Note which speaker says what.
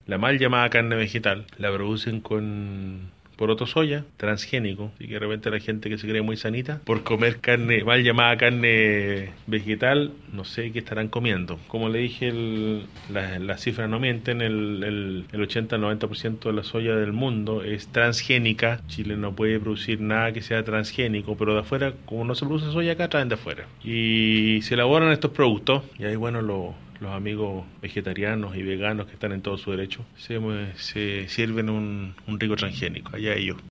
Speaker 1: la mal llamada carne vegetal, la producen con poroto soya transgénico, y que de repente la gente que se cree muy sanita por comer carne, mal llamada carne vegetal, no sé qué estarán comiendo. Como le dije, las cifras no mienten, el 80 al 90% de la soya del mundo es transgénica. Chile no puede producir nada que sea transgénico, pero de afuera, como no se produce soya acá, traen de afuera. Y se elaboran estos productos, y ahí bueno, los amigos vegetarianos y veganos que están en todo su derecho, se sirven un rico transgénico, allá ellos.